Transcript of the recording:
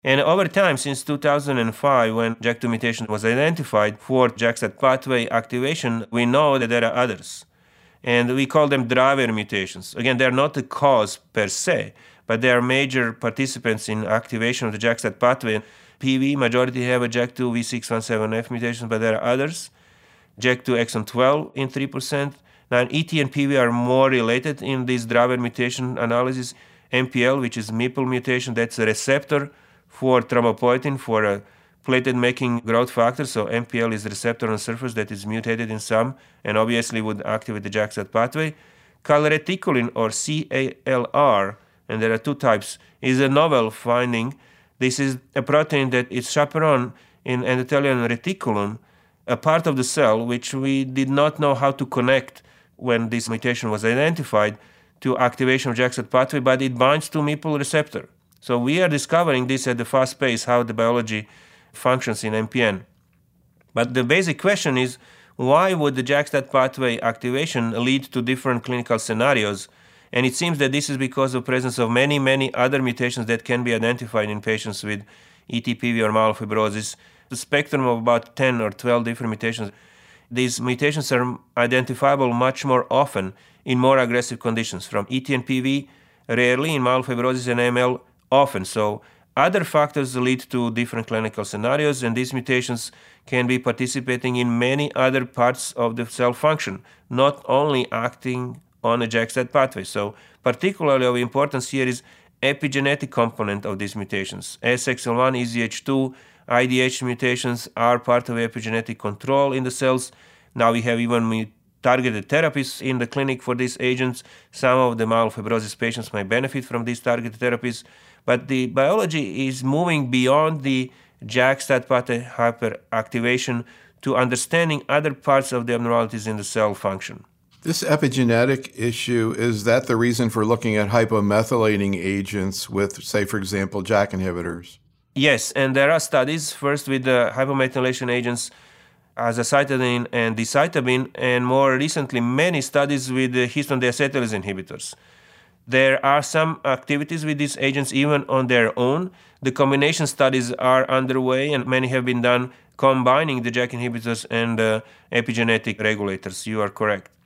And over time, since 2005, when JAK2 mutation was identified for JAK-STAT pathway activation, we know that there are others. And we call them driver mutations. Again, they're not the cause per se, but they are major participants in activation of the JAK-STAT pathway. PV, majority have a JAK2 V617F mutation, but there are others. JAK2 exon 12 in 3%. Now, ET and PV are more related in this driver mutation analysis. MPL, which is MPL mutation, that's a receptor for thrombopoietin, for a platelet-making growth factor. So MPL is the receptor on the surface that is mutated in some and obviously would activate the JAK-STAT pathway. Calreticulin, or CALR, and there are two types, is a novel finding. This is a protein that is chaperone in endothelial reticulum, a part of the cell which we did not know how to connect when this mutation was identified to activation of JAK-STAT pathway, but it binds to MPL receptor. So we are discovering this at a fast pace, how the biology functions in MPN. But the basic question is, why would the JAK-STAT pathway activation lead to different clinical scenarios? And it seems that this is because of presence of many, many other mutations that can be identified in patients with ET-PV or myelofibrosis. The spectrum of about 10 or 12 different mutations. These mutations are identifiable much more often in more aggressive conditions, from ET and PV, rarely, in myelofibrosis and AML, often. So other factors lead to different clinical scenarios, and these mutations can be participating in many other parts of the cell function, not only acting on a JAK-STAT pathway. So particularly of importance here is epigenetic component of these mutations. SXL1, EZH2, IDH mutations are part of epigenetic control in the cells. Now we have even targeted therapies in the clinic for these agents. Some of the myelofibrosis patients may benefit from these targeted therapies, but the biology is moving beyond the JAK-STAT pathway hyperactivation to understanding other parts of the abnormalities in the cell function. This epigenetic issue, is that the reason for looking at hypomethylating agents with, say, for example, JAK inhibitors? Yes, and there are studies, first with the hypomethylation agents, azacitidine and decitabine, and more recently many studies with the histone deacetylase inhibitors. There are some activities with these agents even on their own. The combination studies are underway, and many have been done combining the JAK inhibitors and epigenetic regulators. You are correct.